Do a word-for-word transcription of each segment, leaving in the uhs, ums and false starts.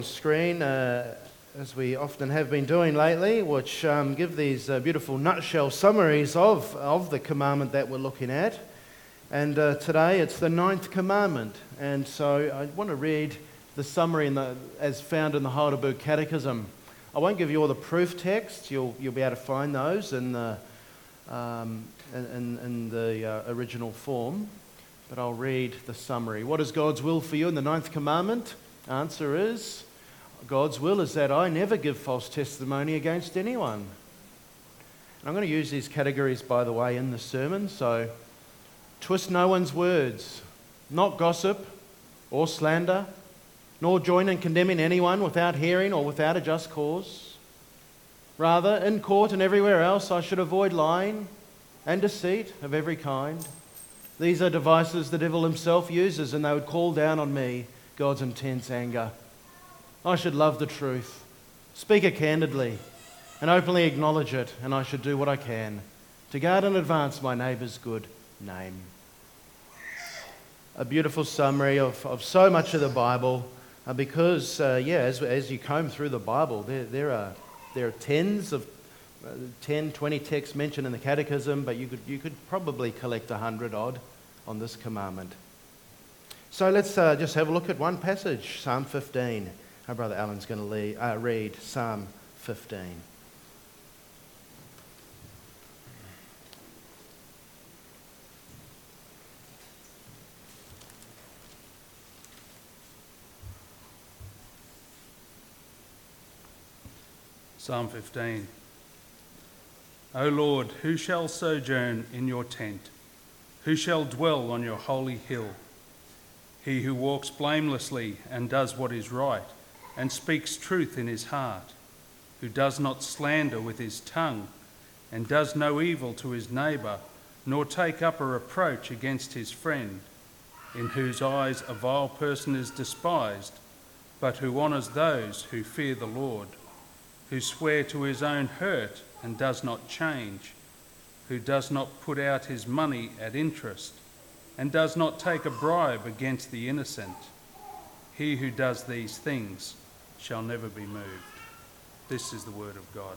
Screen, uh, as we often have been doing lately, which um, give these uh, beautiful nutshell summaries of, of the commandment that we're looking at. And uh, today it's the ninth commandment. And so I want to read the summary in the, as found in the Heidelberg Catechism. I won't give you all the proof texts. You'll, you'll be able to find those in the, um, in, in the uh, original form. But I'll read the summary. What is God's will for you in the ninth commandment? Answer is, God's will is that I never give false testimony against anyone. And I'm going to use these categories, by the way, in the sermon. So, twist no one's words, not gossip or slander, nor join in condemning anyone without hearing or without a just cause. Rather, in court and everywhere else, I should avoid lying and deceit of every kind. These are devices the devil himself uses, and they would call down on me God's intense anger. I should love the truth, speak it candidly, and openly acknowledge it, and I should do what I can to guard and advance my neighbour's good name. A beautiful summary of, of so much of the Bible, uh, because, uh, yeah, as, as you comb through the Bible, there, there are there are tens of, uh, ten, twenty texts mentioned in the Catechism, but you could, you could probably collect a hundred odd on this commandment. So let's uh, just have a look at one passage, Psalm fifteen. Our brother Alan's going to lead, uh, read Psalm fifteen. Psalm fifteen. O Lord, who shall sojourn in your tent? Who shall dwell on your holy hill? He who walks blamelessly and does what is right, and speaks truth in his heart, who does not slander with his tongue, and does no evil to his neighbour, nor take up a reproach against his friend, in whose eyes a vile person is despised, but who honours those who fear the Lord, who swear to his own hurt and does not change, who does not put out his money at interest, and does not take a bribe against the innocent. He who does these things shall never be moved. This is the word of God.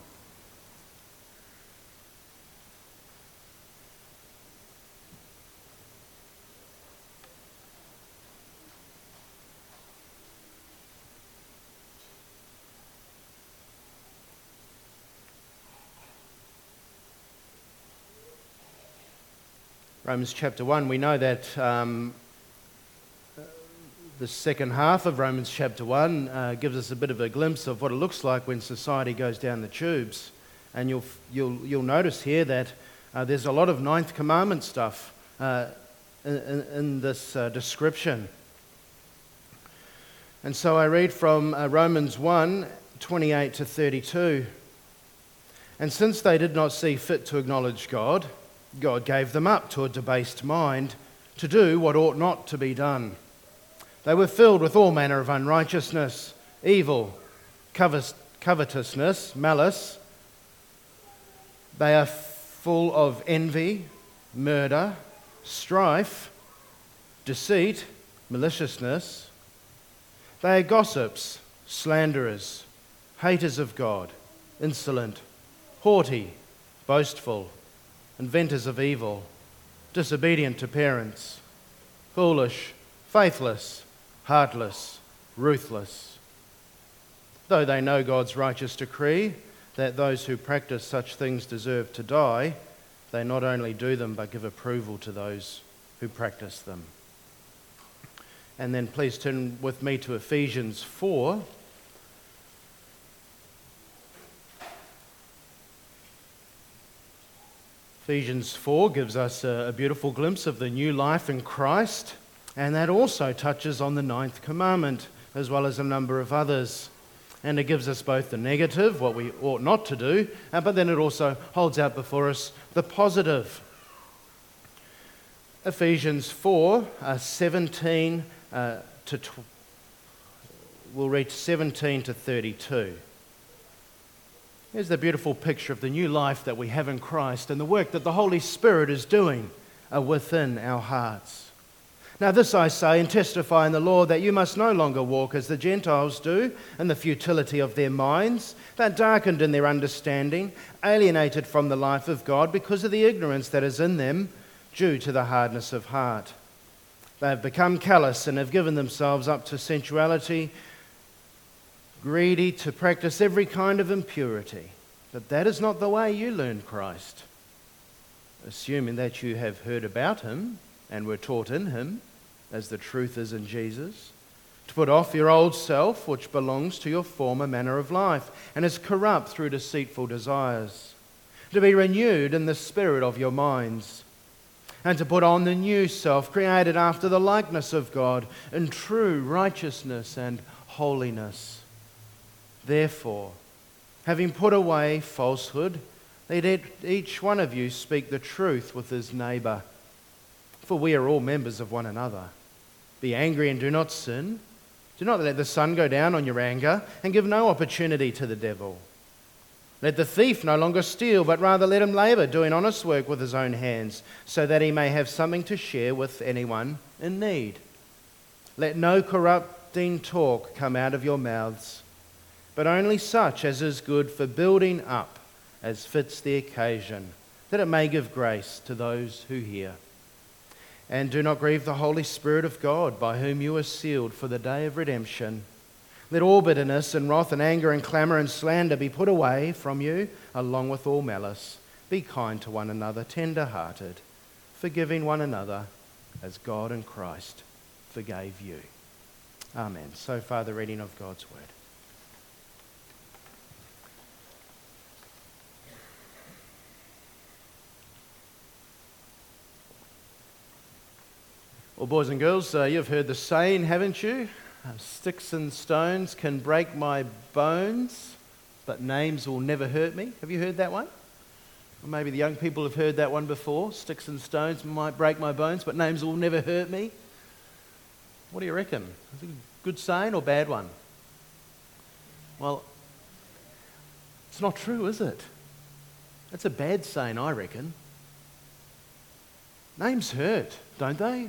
Romans chapter one, we know that um, the second half of Romans chapter one uh, gives us a bit of a glimpse of what it looks like when society goes down the tubes. And you'll you'll you'll notice here that uh, there's a lot of ninth commandment stuff uh, in, in this uh, description. And so I read from uh, Romans one, twenty-eight to thirty-two. And since they did not see fit to acknowledge God, God gave them up to a debased mind to do what ought not to be done. They were filled with all manner of unrighteousness, evil, covetousness, malice. They are full of envy, murder, strife, deceit, maliciousness. They are gossips, slanderers, haters of God, insolent, haughty, boastful, inventors of evil, disobedient to parents, foolish, faithless, heartless, ruthless. Though they know God's righteous decree that those who practice such things deserve to die, they not only do them but give approval to those who practice them. And then please turn with me to Ephesians four. Ephesians four gives us a, a beautiful glimpse of the new life in Christ, and that also touches on the ninth commandment as well as a number of others. And it gives us both the negative, what we ought not to do, uh, but then it also holds out before us the positive. Ephesians four, uh, seventeen uh, to tw- we'll read seventeen to thirty-two. Here's the beautiful picture of the new life that we have in Christ and the work that the Holy Spirit is doing uh, within our hearts. Now this I say and testify in the Lord, that you must no longer walk as the Gentiles do, in the futility of their minds. They're darkened in their understanding, alienated from the life of God because of the ignorance that is in them, due to the hardness of heart. They have become callous and have given themselves up to sensuality, greedy to practice every kind of impurity. But that is not the way you learned Christ, assuming that you have heard about him and were taught in him, as the truth is in Jesus, to put off your old self, which belongs to your former manner of life and is corrupt through deceitful desires, to be renewed in the spirit of your minds, and to put on the new self, created after the likeness of God, in true righteousness and holiness. Therefore, having put away falsehood, let each one of you speak the truth with his neighbour, for we are all members of one another. Be angry and do not sin. Do not let the sun go down on your anger, and give no opportunity to the devil. Let the thief no longer steal, but rather let him labour, doing honest work with his own hands, so that he may have something to share with anyone in need. Let no corrupting talk come out of your mouths, but only such as is good for building up, as fits the occasion, that it may give grace to those who hear. And do not grieve the Holy Spirit of God, by whom you are sealed for the day of redemption. Let all bitterness and wrath and anger and clamour and slander be put away from you, along with all malice. Be kind to one another, tender-hearted, forgiving one another, as God in Christ forgave you. Amen. So far, the reading of God's word. Well, boys and girls, uh, you've heard the saying, haven't you? Uh, sticks and stones can break my bones, but names will never hurt me. Have you heard that one? Or maybe the young people have heard that one before. Sticks and stones might break my bones, but names will never hurt me. What do you reckon? Is it a good saying or bad one? Well, it's not true, is it? It's a bad saying, I reckon. Names hurt, don't they?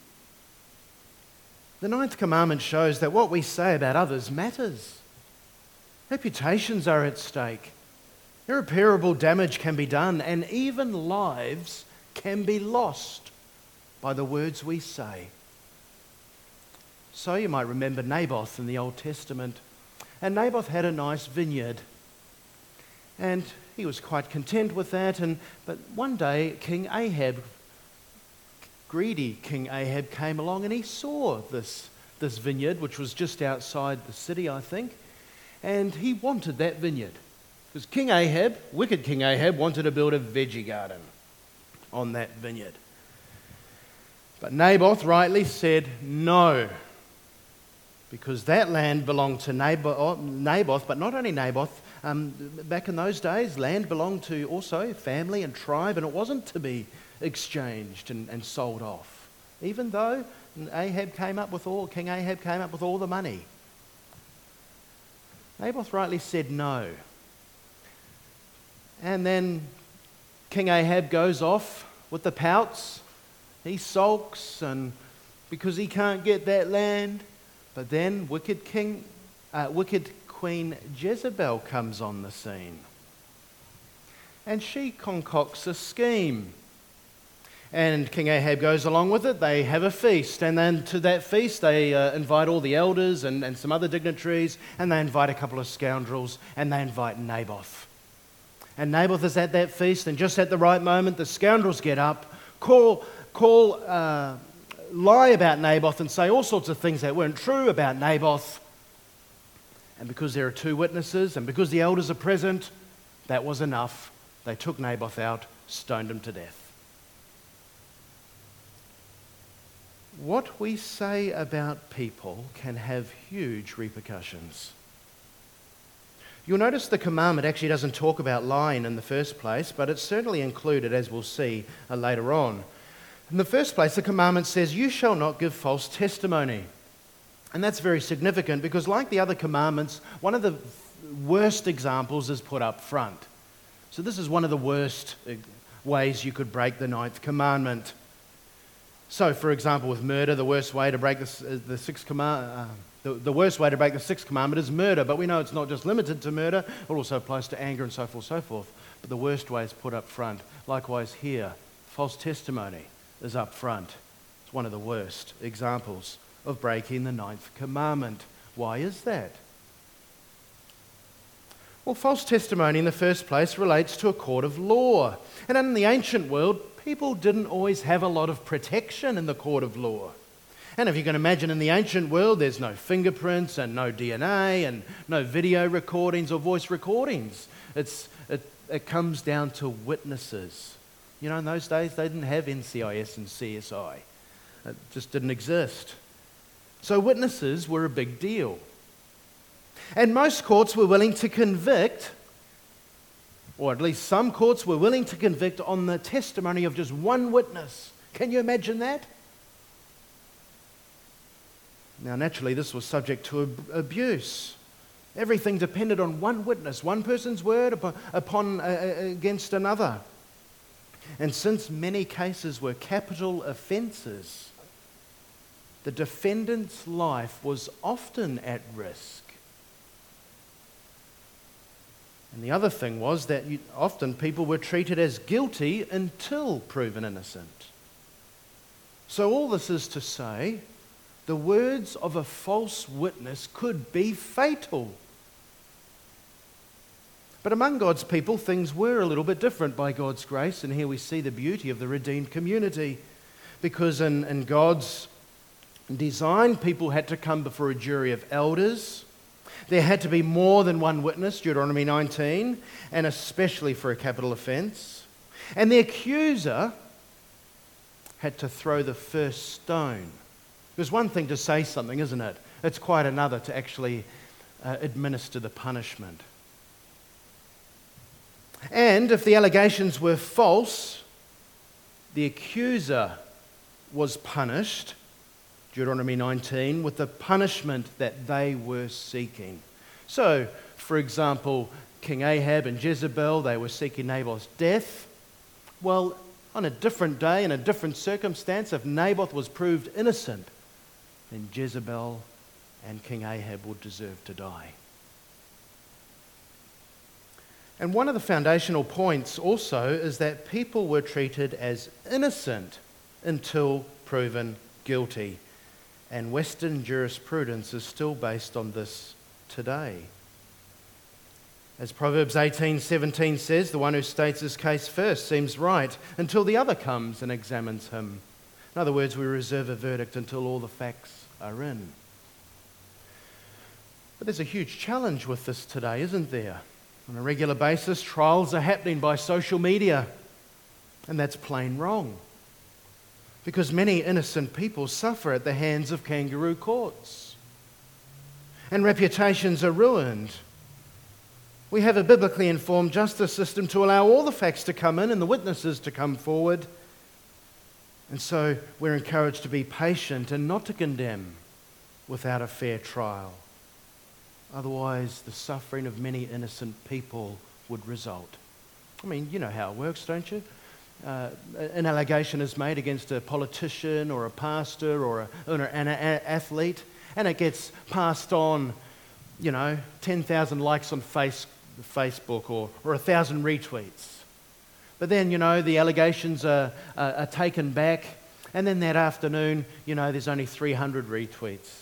The ninth commandment shows that what we say about others matters. Reputations are at stake. Irreparable damage can be done, and even lives can be lost by the words we say. So you might remember Naboth in the Old Testament. And Naboth had a nice vineyard. And he was quite content with that. And but one day, King Ahab, greedy King Ahab, came along and he saw this, this vineyard, which was just outside the city, I think, and he wanted that vineyard. Because King Ahab, wicked King Ahab, wanted to build a veggie garden on that vineyard. But Naboth rightly said no, because that land belonged to Naboth, Naboth but not only Naboth. Um, back in those days, land belonged to also family and tribe, and it wasn't to be exchanged and, and sold off, even though Ahab came up with all King Ahab came up with all the money. Naboth rightly said no, and then King Ahab goes off with the pouts. He sulks, and because he can't get that land. But then wicked king, uh, wicked Queen Jezebel comes on the scene, and she concocts a scheme. And King Ahab goes along with it. They have a feast. And then to that feast, they uh, invite all the elders and, and some other dignitaries. And they invite a couple of scoundrels. And they invite Naboth. And Naboth is at that feast. And just at the right moment, the scoundrels get up, call, call, uh, lie about Naboth and say all sorts of things that weren't true about Naboth. And because there are two witnesses and because the elders are present, that was enough. They took Naboth out, stoned him to death. What we say about people can have huge repercussions. You'll notice the commandment actually doesn't talk about lying in the first place, but it's certainly included, as we'll see uh, later on. In the first place, the commandment says, "You shall not give false testimony." And that's very significant because, like the other commandments, one of the worst examples is put up front. So this is one of the worst ways you could break the ninth commandment. So, for example, with murder, the worst way to break the, the sixth command, uh, the, the worst way to break the sixth commandment is murder. But we know it's not just limited to murder; it also applies to anger and so forth, so forth. But the worst way is put up front. Likewise, here, false testimony is up front. It's one of the worst examples of breaking the ninth commandment. Why is that? Well, false testimony in the first place relates to a court of law. And in the ancient world, people didn't always have a lot of protection in the court of law. And if you can imagine, in the ancient world, there's no fingerprints and no D N A and no video recordings or voice recordings. It's, it, it comes down to witnesses. You know, in those days, they didn't have N C I S and C S I. It just didn't exist. So witnesses were a big deal. And most courts were willing to convict, or at least some courts were willing to convict on the testimony of just one witness. Can you imagine that? Now, naturally, this was subject to ab- abuse. Everything depended on one witness, one person's word upon, upon uh, against another. And since many cases were capital offences, the defendant's life was often at risk. And the other thing was that you, often people were treated as guilty until proven innocent. So all this is to say, the words of a false witness could be fatal. But among God's people, things were a little bit different by God's grace, and here we see the beauty of the redeemed community. Because in, in God's design, people had to come before a jury of elders. There had to be more than one witness, Deuteronomy nineteen, and especially for a capital offence. And the accuser had to throw the first stone. There's one thing to say something, isn't it? It's quite another to actually uh, administer the punishment. And if the allegations were false, the accuser was punished, Deuteronomy nineteen, with the punishment that they were seeking. So, for example, King Ahab and Jezebel, they were seeking Naboth's death. Well, on a different day, in a different circumstance, if Naboth was proved innocent, then Jezebel and King Ahab would deserve to die. And one of the foundational points also is that people were treated as innocent until proven guilty. And Western jurisprudence is still based on this today. As Proverbs eighteen seventeen says, the one who states his case first seems right until the other comes and examines him. In other words, we reserve a verdict until all the facts are in. But there's a huge challenge with this today, isn't there? On a regular basis, trials are happening by social media, and that's plain wrong. Because many innocent people suffer at the hands of kangaroo courts. And reputations are ruined. We have a biblically informed justice system to allow all the facts to come in and the witnesses to come forward. And so we're encouraged to be patient and not to condemn without a fair trial. Otherwise, the suffering of many innocent people would result. I mean, you know how it works, don't you? Uh, an allegation is made against a politician or a pastor or, a, or an a- athlete, and it gets passed on, you know, ten thousand likes on face, Facebook or, or one thousand retweets. But then, you know, the allegations are, are, are taken back, and then that afternoon, you know, there's only three hundred retweets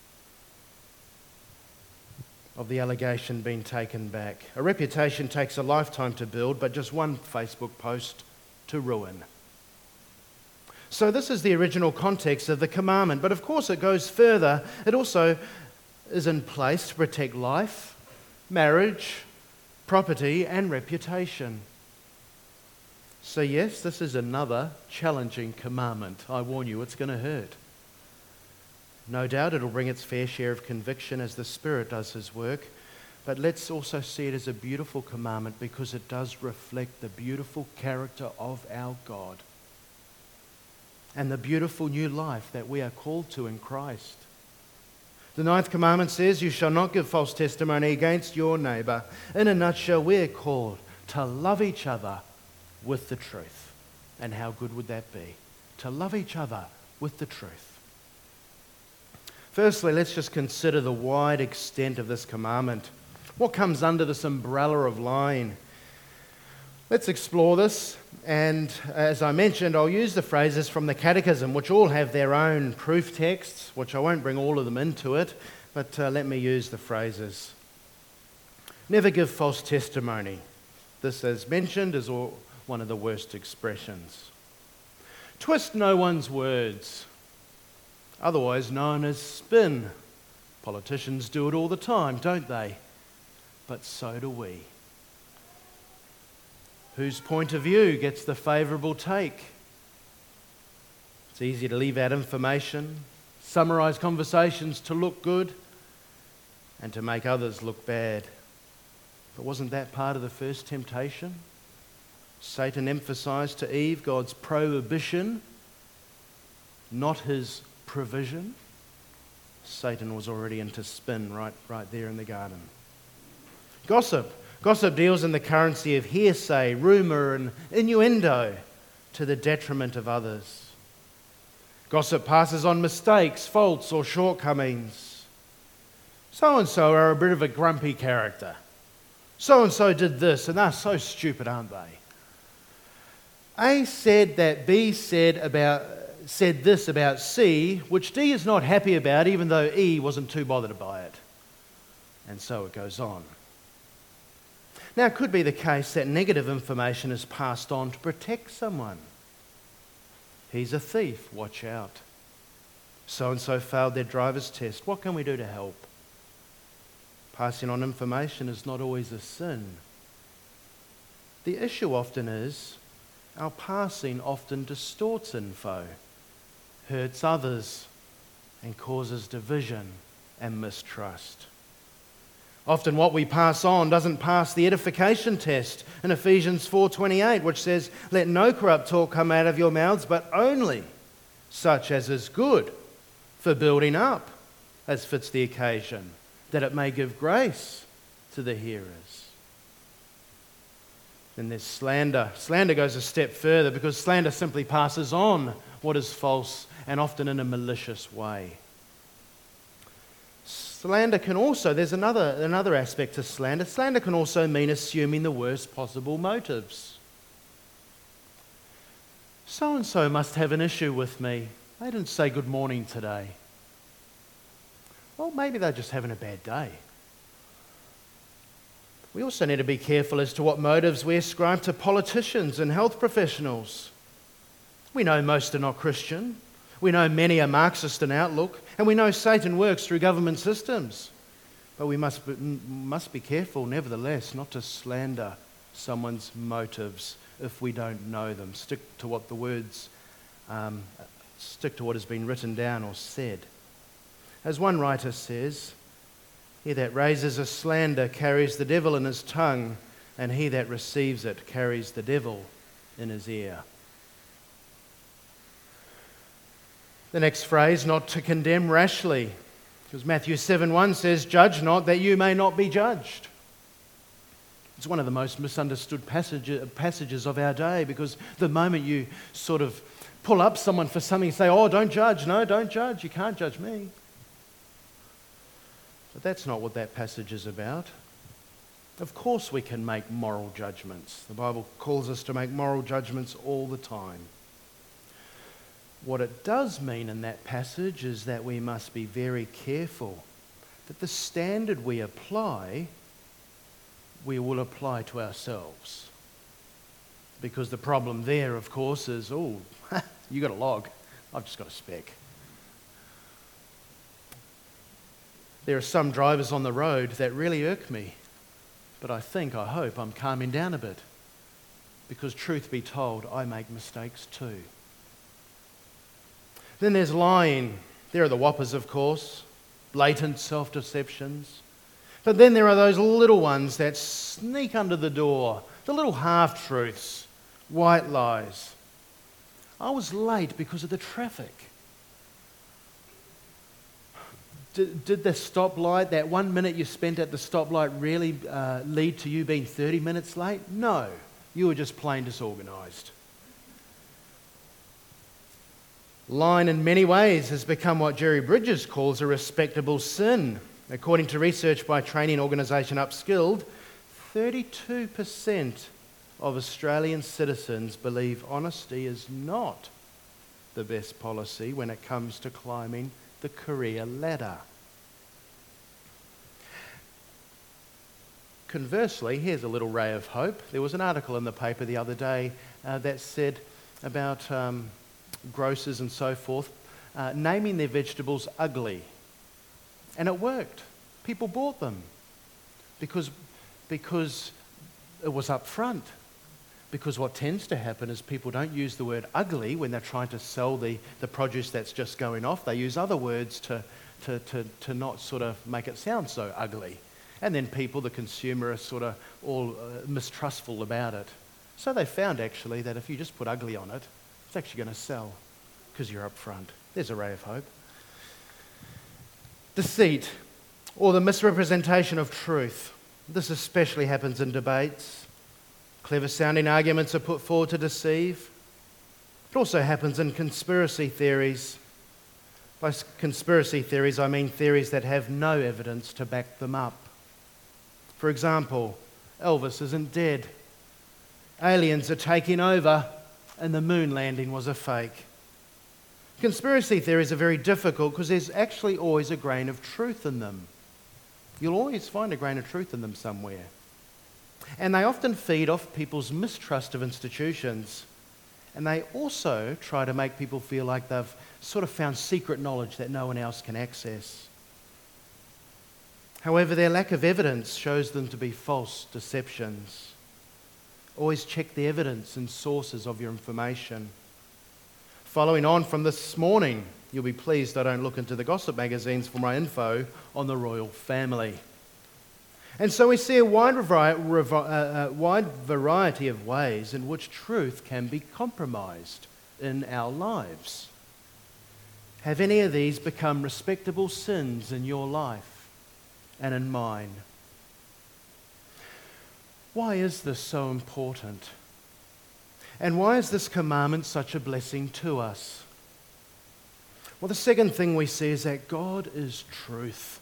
of the allegation being taken back. A reputation takes a lifetime to build, but just one Facebook post to ruin. So this is the original context of the commandment, but of course it goes further. It also is in place to protect life, marriage, property, and reputation. So yes, this is another challenging commandment. I warn you, it's going to hurt. No doubt it'll bring its fair share of conviction as the Spirit does His work, but let's also see it as a beautiful commandment because it does reflect the beautiful character of our God and the beautiful new life that we are called to in Christ. The ninth commandment says, "You shall not give false testimony against your neighbour." In a nutshell, we're called to love each other with the truth. And how good would that be? To love each other with the truth. Firstly, let's just consider the wide extent of this commandment. What comes under this umbrella of lying? Let's explore this, and as I mentioned, I'll use the phrases from the Catechism, which all have their own proof texts, which I won't bring all of them into it, but uh, let me use the phrases. Never give false testimony. This, as mentioned, is all, one of the worst expressions. Twist no one's words, otherwise known as spin. Politicians do it all the time, don't they? But so do we. Whose point of view gets the favourable take? It's easy to leave out information, summarise conversations to look good, and to make others look bad. But wasn't that part of the first temptation? Satan emphasised to Eve God's prohibition, not his provision. Satan was already into spin right, right there in the garden. Gossip. Gossip deals in the currency of hearsay, rumour and innuendo to the detriment of others. Gossip passes on mistakes, faults or shortcomings. So-and-so are a bit of a grumpy character. So-and-so did this and they're so stupid, aren't they? A said that B said about said this about C, which D is not happy about, even though E wasn't too bothered by it. And so it goes on. Now, it could be the case that negative information is passed on to protect someone. He's a thief, watch out. So-and-so failed their driver's test. What can we do to help? Passing on information is not always a sin. The issue often is our passing often distorts info, hurts others, and causes division and mistrust. Often what we pass on doesn't pass the edification test in Ephesians four twenty-eight, which says, "Let no corrupt talk come out of your mouths, but only such as is good for building up, as fits the occasion, that it may give grace to the hearers." Then there's slander. Slander goes a step further because slander simply passes on what is false and often in a malicious way. Slander can also, there's another, another aspect to slander. Slander can also mean assuming the worst possible motives. So-and-so must have an issue with me. They didn't say good morning today. Well, maybe they're just having a bad day. We also need to be careful as to what motives we ascribe to politicians and health professionals. We know most are not Christian. We know many are Marxist in outlook, and we know Satan works through government systems. But we must be, must be careful, nevertheless, not to slander someone's motives if we don't know them. Stick to what the words, um, stick to what has been written down or said. As one writer says, "He that raises a slander carries the devil in his tongue, and he that receives it carries the devil in his ear." The next phrase, not to condemn rashly, because Matthew seven one says, "Judge not that you may not be judged." It's one of the most misunderstood passage, passages of our day, because the moment you sort of pull up someone for something and say, "Oh, don't judge." No, don't judge. You can't judge me. But that's not what that passage is about. Of course we can make moral judgments. The Bible calls us to make moral judgments all the time. What it does mean in that passage is that we must be very careful that the standard we apply, we will apply to ourselves. Because the problem there, of course, is, oh, you got a log, I've just got a speck. There are some drivers on the road that really irk me, but I think, I hope I'm calming down a bit, because truth be told, I make mistakes too. Then there's lying. There are the whoppers, of course, blatant self-deceptions. But then there are those little ones that sneak under the door, the little half-truths, white lies. I was late because of the traffic. Did, did the stoplight, that one minute you spent at the stoplight, really uh, lead to you being thirty minutes late? No, you were just plain disorganised. Lying in many ways has become what Jerry Bridges calls a respectable sin. According to research by training organisation Upskilled, thirty-two percent of Australian citizens believe honesty is not the best policy when it comes to climbing the career ladder. Conversely, here's a little ray of hope. There was an article in the paper the other day uh, that said about um, grocers and so forth uh, naming their vegetables ugly. And it worked. People bought them because, because it was up front. Because what tends to happen is people don't use the word ugly when they're trying to sell the, the produce that's just going off. They use other words to, to, to, to not sort of make it sound so ugly. And then people, the consumer, are sort of all uh, mistrustful about it. So they found actually that if you just put ugly on it, it's actually going to sell because you're up front. There's a ray of hope. Deceit, or the misrepresentation of truth. This especially happens in debates. Clever sounding arguments are put forward to deceive. It also happens in conspiracy theories. By conspiracy theories, I mean theories that have no evidence to back them up. For example, Elvis isn't dead. Aliens are taking over, and the moon landing was a fake. Conspiracy theories are very difficult because there's actually always a grain of truth in them. You'll always find a grain of truth in them somewhere. And they often feed off people's mistrust of institutions. And they also try to make people feel like they've sort of found secret knowledge that no one else can access. However, their lack of evidence shows them to be false deceptions. Always check the evidence and sources of your information. Following on from this morning, you'll be pleased I don't look into the gossip magazines for my info on the royal family. And so we see a wide, revi- uh, uh, wide variety of ways in which truth can be compromised in our lives. Have any of these become respectable sins in your life and in mine? Why is this so important? And why is this commandment such a blessing to us? Well, the second thing we see is that God is truth.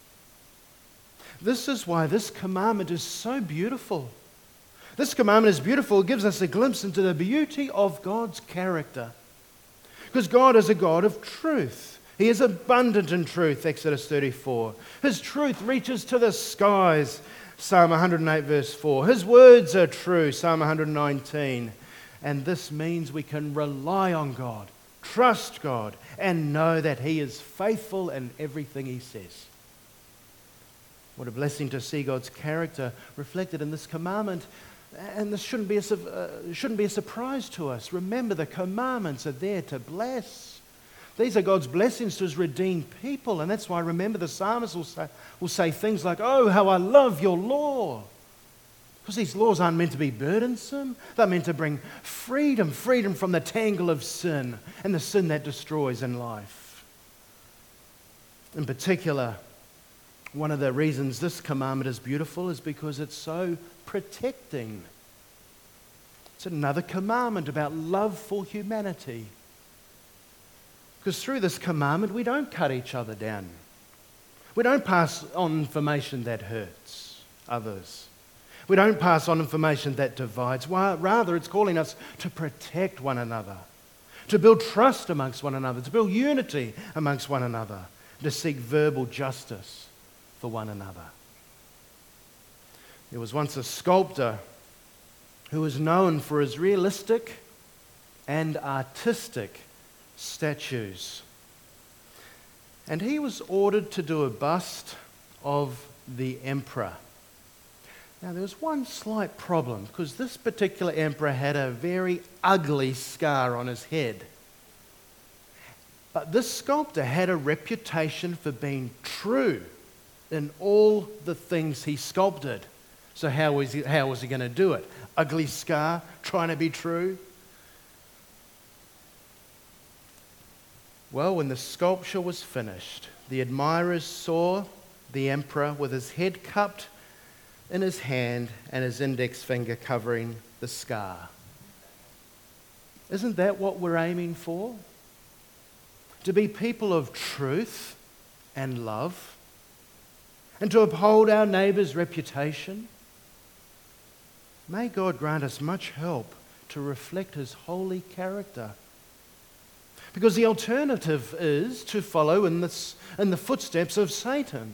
This is why this commandment is so beautiful. This commandment is beautiful. It gives us a glimpse into the beauty of God's character. Because God is a God of truth. He is abundant in truth, Exodus thirty-four. His truth reaches to the skies, Psalm one hundred eight verse four. His words are true, Psalm one hundred nineteen. And this means we can rely on God, trust God, and know that He is faithful in everything He says. What a blessing to see God's character reflected in this commandment. And this shouldn't be a, uh, shouldn't be a surprise to us. Remember, the commandments are there to bless. These are God's blessings to His redeemed people. And that's why, remember, the psalmist will say, will say things like, "Oh, how I love your law." Because these laws aren't meant to be burdensome. They're meant to bring freedom, freedom from the tangle of sin and the sin that destroys in life. In particular, one of the reasons this commandment is beautiful is because it's so protecting. It's another commandment about love for humanity. Because through this commandment, we don't cut each other down. We don't pass on information that hurts others. We don't pass on information that divides. Rather, it's calling us to protect one another, to build trust amongst one another, to build unity amongst one another, to seek verbal justice for one another. There was once a sculptor who was known for his realistic and artistic statues. And he was ordered to do a bust of the emperor. Now, there was one slight problem, because this particular emperor had a very ugly scar on his head. But this sculptor had a reputation for being true in all the things he sculpted. So how was he, how was he going to do it? Ugly scar, trying to be true? Well, when the sculpture was finished, the admirers saw the emperor with his head cupped in his hand and his index finger covering the scar. Isn't that what we're aiming for? to be people of truth and love, and to uphold our neighbour's reputation. May God grant us much help to reflect His holy character. Because the alternative is to follow in the, in the footsteps of Satan.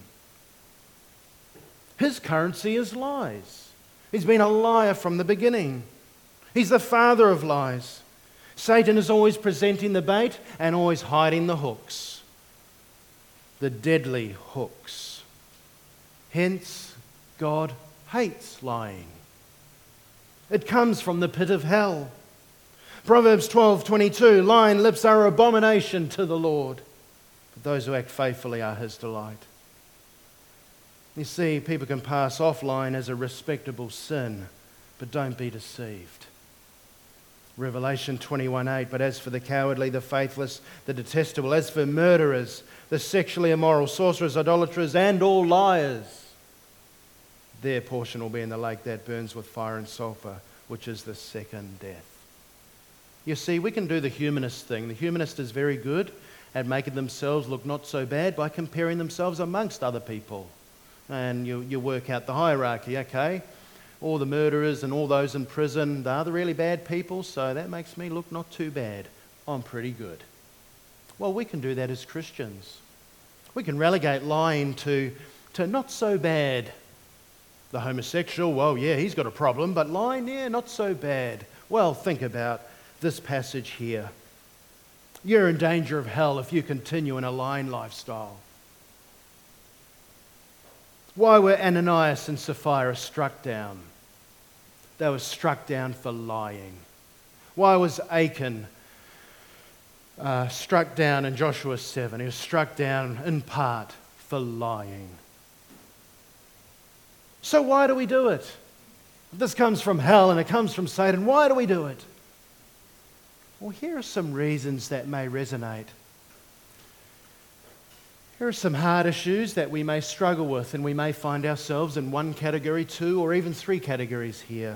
His currency is lies. He's been a liar from the beginning. He's the father of lies. Satan is always presenting the bait and always hiding the hooks. The deadly hooks. Hence, God hates lying. It comes from the pit of hell. Proverbs twelve twenty-two, lying lips are abomination to the Lord, but those who act faithfully are His delight. You see, people can pass off lying as a respectable sin, but don't be deceived. Revelation twenty-one eight, but as for the cowardly, the faithless, the detestable, as for murderers, the sexually immoral, sorcerers, idolaters, and all liars, their portion will be in the lake that burns with fire and sulphur, which is the second death. You see, we can do the humanist thing. The humanist is very good at making themselves look not so bad by comparing themselves amongst other people. And you, you work out the hierarchy, okay? All the murderers and all those in prison, they're the really bad people, so that makes me look not too bad. I'm pretty good. Well, we can do that as Christians. We can relegate lying to, to not so bad. The homosexual, well, yeah, he's got a problem, but lying, yeah, not so bad. Well, think about this passage here. You're in danger of hell if you continue in a lying lifestyle. Why were Ananias and Sapphira struck down? They were struck down for lying. Why was Achan uh, struck down in Joshua seven? He was struck down in part for lying. So why do we do it? This comes from hell and it comes from Satan. Why do we do it? Well, here are some reasons that may resonate. Here are some hard issues that we may struggle with, and we may find ourselves in one category, two, or even three categories here.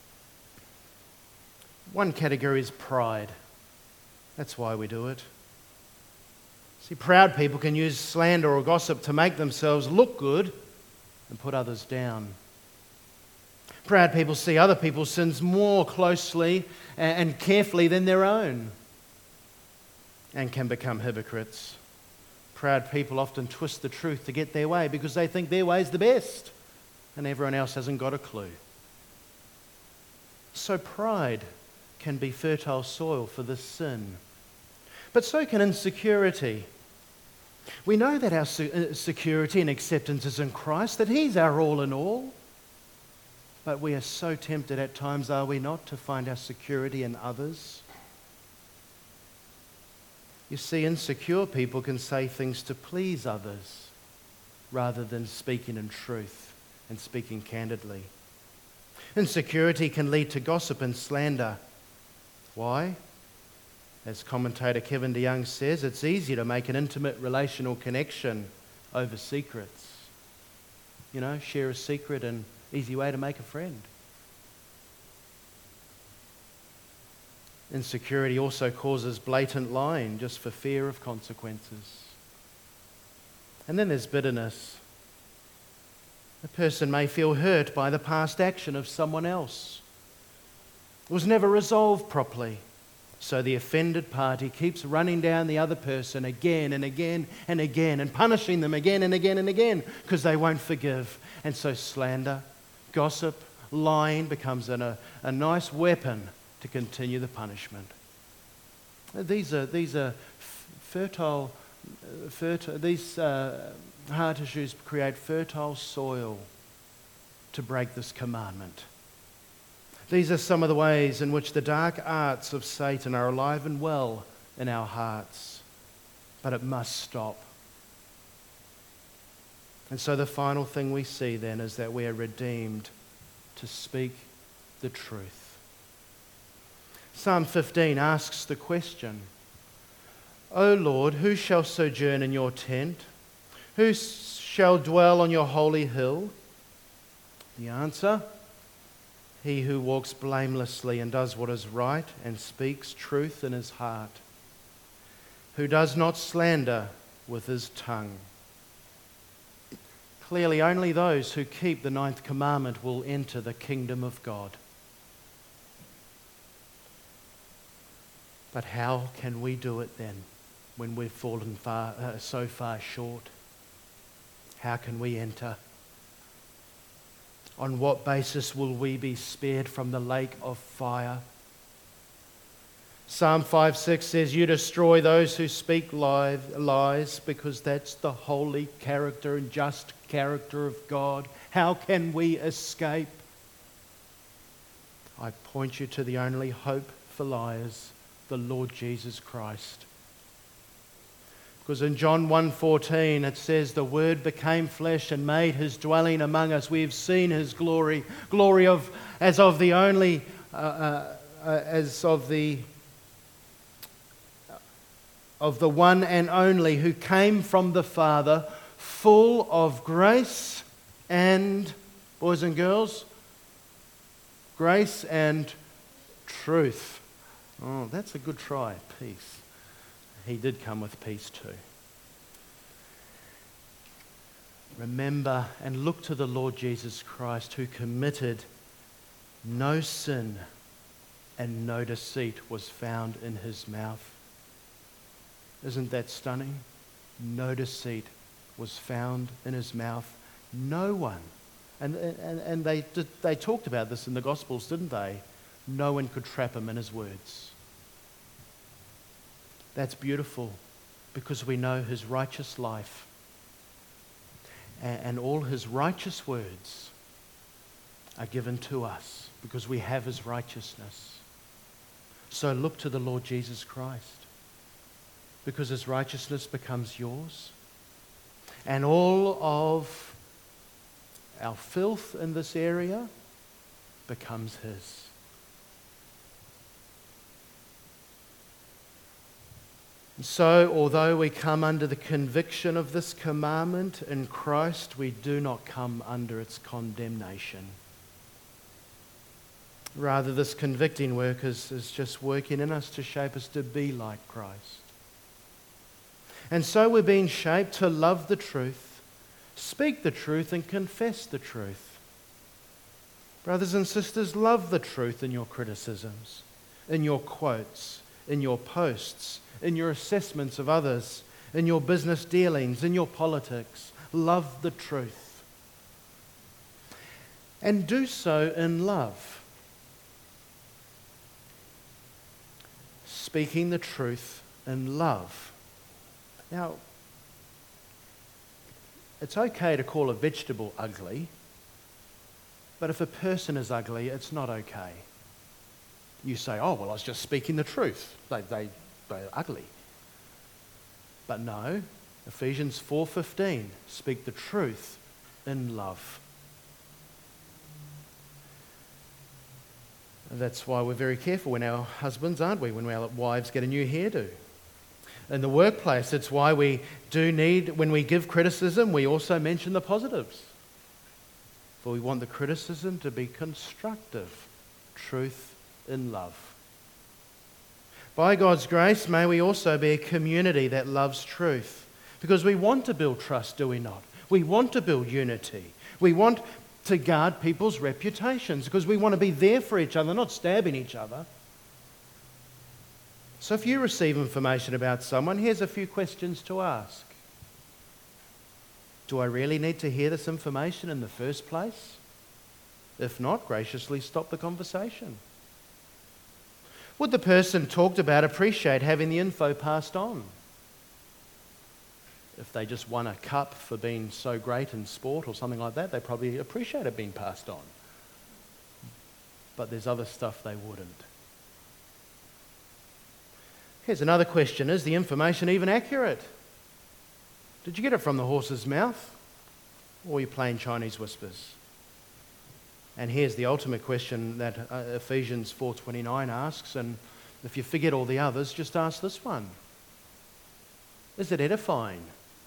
One category is pride. That's why we do it. See, proud people can use slander or gossip to make themselves look good and put others down. Proud people see other people's sins more closely and carefully than their own, and can become hypocrites. Proud people often twist the truth to get their way because they think their way is the best and everyone else hasn't got a clue. So pride can be fertile soil for this sin. But so can insecurity. We know that our security and acceptance is in Christ, that He's our all in all. But we are so tempted at times, are we not, to find our security in others? You see, insecure people can say things to please others rather than speaking in truth and speaking candidly. Insecurity can lead to gossip and slander. Why? As commentator Kevin DeYoung says, it's easy to make an intimate relational connection over secrets. You know, share a secret and easy way to make a friend. Insecurity also causes blatant lying just for fear of consequences. And then there's bitterness. A person may feel hurt by the past action of someone else. It was never resolved properly. So the offended party keeps running down the other person again and again and again and punishing them again and again and again because they won't forgive. And so slander, gossip, lying becomes an, a, a nice weapon to continue the punishment. These are these are fertile, fertile these uh, heart issues create fertile soil to break this commandment. These are some of the ways in which the dark arts of Satan are alive and well in our hearts, but it must stop. And so the final thing we see then is that we are redeemed to speak the truth. Psalm fifteen asks the question, O Lord, who shall sojourn in your tent? Who shall dwell on your holy hill? The answer, he who walks blamelessly and does what is right and speaks truth in his heart. who does not slander with his tongue. Clearly, only those who keep the ninth commandment will enter the kingdom of God. But how can we do it then when we've fallen far, uh, so far short? How can we enter? On what basis will we be spared from the lake of fire? Psalm five six says, you destroy those who speak lies, because that's the holy character and just character of God. How can we escape? I point you to the only hope for liars, the Lord Jesus Christ. Because in John one fourteen it says, the Word became flesh and made his dwelling among us. We have seen his glory, glory of as of the only, uh, uh, uh, as of the of the one and only who came from the Father, full of grace and, boys and girls, grace and truth. Oh, that's a good try, peace. He did come with peace too. Remember and look to the Lord Jesus Christ, who committed no sin and no deceit was found in his mouth. Isn't that stunning? No deceit was found in his mouth. No one. And, and, and they, they talked about this in the Gospels, didn't they? No one could trap him in his words. That's beautiful, because we know his righteous life. And, and all his righteous words are given to us because we have his righteousness. So look to the Lord Jesus Christ, because his righteousness becomes yours. And all of our filth in this area becomes his. And so, although we come under the conviction of this commandment in Christ, we do not come under its condemnation. Rather, this convicting work is, is just working in us to shape us to be like Christ. And so we're being shaped to love the truth, speak the truth, and confess the truth. Brothers and sisters, love the truth in your criticisms, in your quotes, in your posts, in your assessments of others, in your business dealings, in your politics. Love the truth. And do so in love. Speaking the truth in love. Now, it's okay to call a vegetable ugly, but if a person is ugly, it's not okay. You say, oh, well, I was just speaking the truth. They, they, they're ugly. But no, Ephesians four fifteen, speak the truth in love. And that's why we're very careful when our husbands, aren't we, when our wives get a new hairdo. In the workplace, it's why we do need, when we give criticism, we also mention the positives. For we want the criticism to be constructive, truth in love. By God's grace, may we also be a community that loves truth. Because we want to build trust, do we not? We want to build unity. We want to guard people's reputations because we want to be there for each other, not stabbing each other. So if you receive information about someone, here's a few questions to ask. Do I really need to hear this information in the first place? If not, graciously stop the conversation. Would the person talked about appreciate having the info passed on? If they just won a cup for being so great in sport or something like that, they probably appreciate it being passed on. But there's other stuff they wouldn't. Here's another question. Is the information even accurate? Did you get it from the horse's mouth? Or are you playing Chinese whispers? And here's the ultimate question that uh, Ephesians four twenty-nine asks, and if you forget all the others, just ask this one. Is it edifying?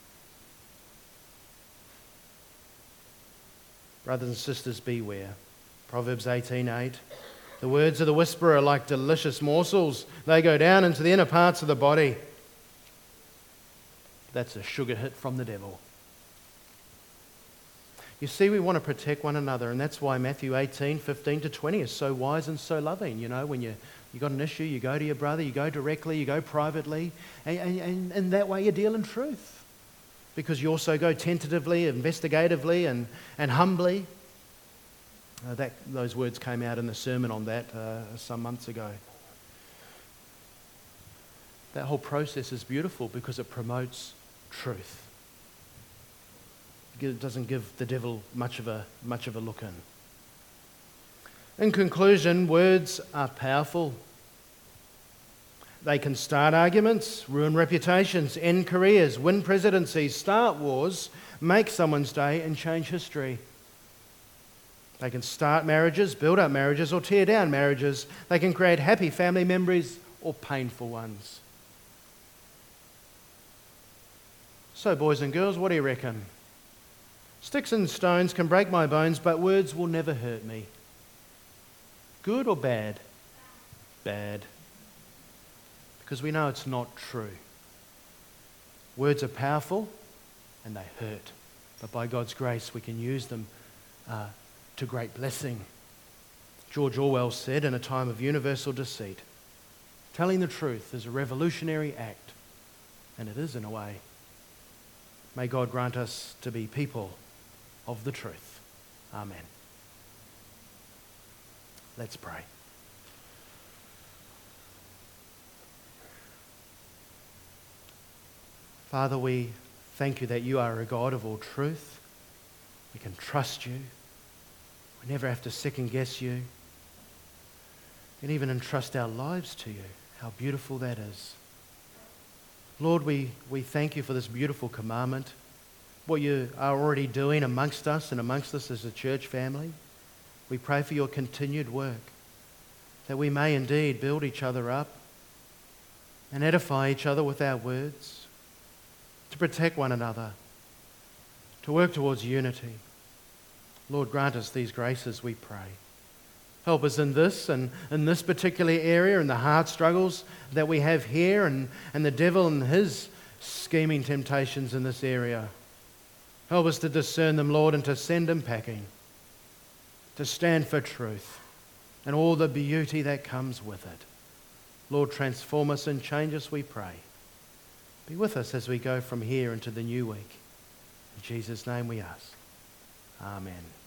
Brothers and sisters, beware. Proverbs eighteen eight. The words of the whisperer are like delicious morsels. They go down into the inner parts of the body. that's a sugar hit from the devil. You see, we want to protect one another, and that's why Matthew eighteen, fifteen to twenty is so wise and so loving. You know, when you you got an issue, you go to your brother, you go directly, you go privately, and, and, and that way you deal in truth. Because you also go tentatively, investigatively, and, and humbly. Uh, that those words came out in the sermon on that uh, some months ago. That whole process is beautiful because it promotes truth. It doesn't give the devil much of a much of a look in. In conclusion, words are powerful. They can start arguments, ruin reputations, end careers, win presidencies, start wars, make someone's day, and change history. They can start marriages, build up marriages, or tear down marriages. They can create happy family memories or painful ones. So, boys and girls, what do you reckon? Sticks and stones can break my bones, but words will never hurt me. Good or bad? Bad. Because we know it's not true. Words are powerful and they hurt. But by God's grace, we can use them uh, to great blessing. George Orwell said, in a time of universal deceit, telling the truth is a revolutionary act. And it is in a way. May God grant us to be people of the truth. Amen. Let's pray. Father, we thank you that you are a God of all truth. We can trust you. We never have to second guess you. And even entrust our lives to you. How beautiful that is. Lord, we, we thank you for this beautiful commandment, what you are already doing amongst us and amongst us as a church family. We pray for your continued work, that we may indeed build each other up and edify each other with our words, to protect one another, to work towards unity. Lord, grant us these graces, we pray. Help us in this and in this particular area, in the hard struggles that we have here, and, and the devil and his scheming temptations in this area. Help us to discern them, Lord, and to send them packing, to stand for truth and all the beauty that comes with it. Lord, transform us and change us, we pray. Be with us as we go from here into the new week. In Jesus' name we ask. Amen.